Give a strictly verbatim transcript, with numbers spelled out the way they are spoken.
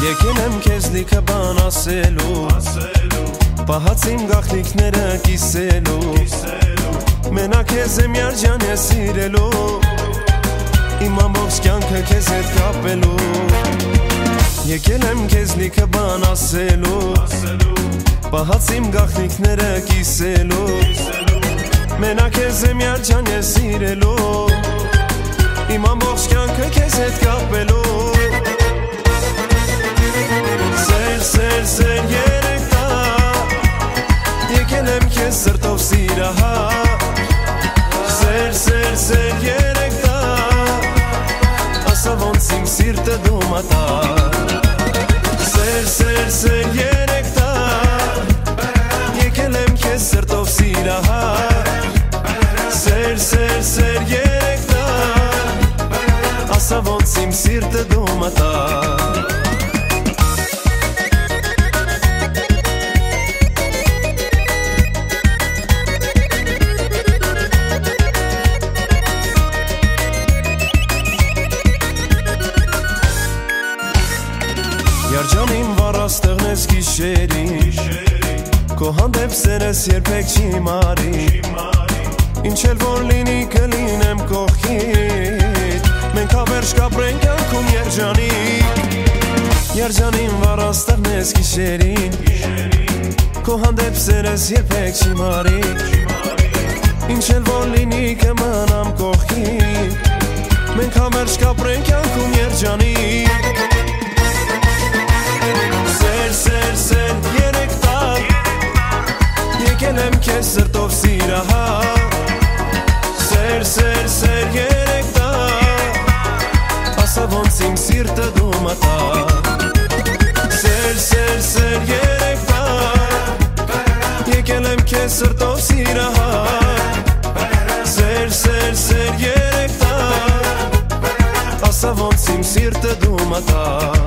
Եկել եմ քեզ լիքը բան ասելու, պահած իմ գաղտնիքները կիսելու, մենակ քեզ եմ երջան ես սիրելու, իմ ամբողջ կյանքը քեզ հետ կապելու։ Եկել եմ քեզ լիքը բան ասելու, պահած իմ գաղտնիքները կիսելու, մենակ քեզ եմ երջան ես սիրելու, իմ ամբողջ կյանքը քեզ հետ կապելու։ Սեր, սեր երեք տա, եկել եմ քեզ սրտով սիրահար, Սեր, սեր, սեր երեք տա, ասա ոնց իմ սիրտը դու մատար։ Սեր, սեր, սեր երեք տա, եկել եմ քեզ սրտով սիրահար, Սեր, սեր, սեր երեք տա, ասա ոնց իմ սիրտը դու մատար։ Երջանին վառած տղնես գիշերին, քո հանդեպ սերս երբեք չի մարի, ինչ էլ որ լինի կլինեմ կողքիդ, մենք հավերժ կապրենք կյանքում երջանիկ։ Երջանին վառած տղնես գիշերին, քո հանդեպ սերս երբեք չի մարի, ինչ էլ որ լինի կմնամ կողքիդ, մենք հավերժ կապրենք կյանքում երջանիկ։ Սեր, սեր երեք տա, եկել եմ քեզ սրտով սիրահար, Սեր, սեր, սեր երեք տա, ասա ոնց իմ սիրտը դու մատար։ Սեր, սեր, սեր երեք տա, եկել եմ քեզ սրտով սիրահար, Սեր, սեր, սեր երեք տա, ասա ոնց իմ սիրտը դու մատար։